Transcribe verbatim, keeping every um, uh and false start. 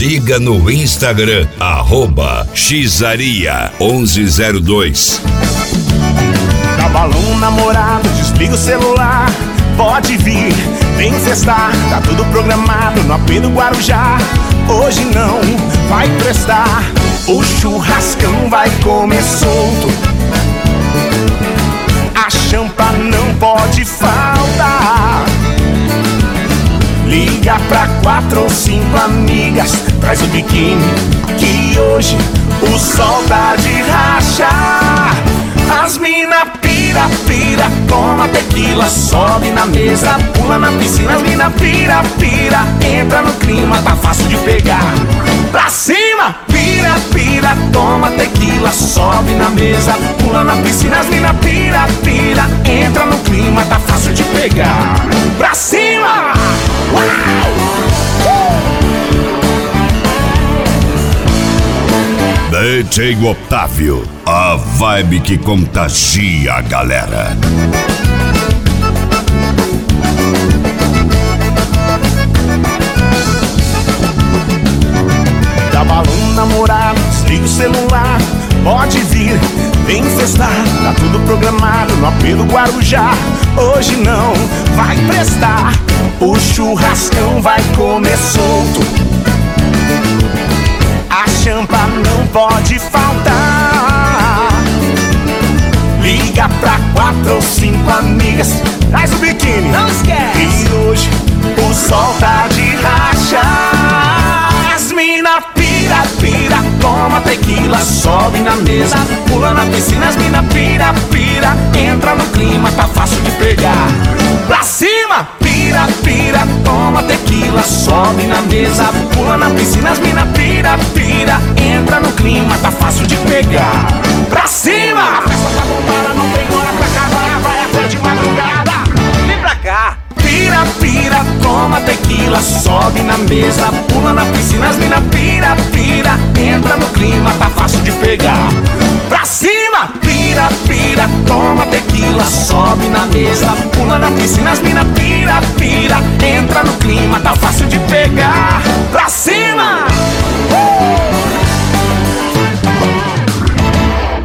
Siga no Instagram, arroba Xaria onze zero dois. Dá balão namorado, desliga o celular. Pode vir, vem festar. Tá tudo programado no A P do Guarujá. Hoje não vai prestar. O churrascão vai comer solto. A champa não pode faltar. Liga pra quatro ou cinco amigas. Traz o biquíni que hoje o sol tá de rachar. As mina pira, pira, toma tequila, sobe na mesa, pula na piscina. As mina pira, pira, entra no clima, tá fácil de pegar. Pra cima, pira, pira, toma tequila, sobe na mesa, pula na piscina. As mina pira, pira, entra no clima, tá fácil de pegar. Pra cima! Uau! D J Otávio, a vibe que contagia a galera. Dá balão namorado, desliga o celular. Pode vir, vem festar. Tá tudo programado no A P do Guarujá. Hoje não vai prestar. O churrascão vai comer solto. A champa não pode faltar. Liga pra quatro ou cinco amigas. Traz o biquíni, não esquece. E hoje o sol tá de rachar. As mina pira, pira, toma tequila, sobe na mesa, pula na piscina. As mina pira, pira, entra no clima, tá fácil de pegar. Pra cima! Pira, pira, toma tequila, sobe na mesa, pula na piscina. As mina pira, pira, entra no clima, tá fácil de pegar. Pra cima! A festa tá bombada, não tem hora pra acabar, vai até de madrugada. Vem pra cá! Pira, pira, toma tequila, sobe na mesa, pula na piscina. As mina pira, pira, entra no clima, tá fácil de pegar. Pra cima! Pira, pira, toma tequila, sobe na mesa, pula na piscina. As mina pira, pira, entra no clima, tá fácil de pegar. Pra cima!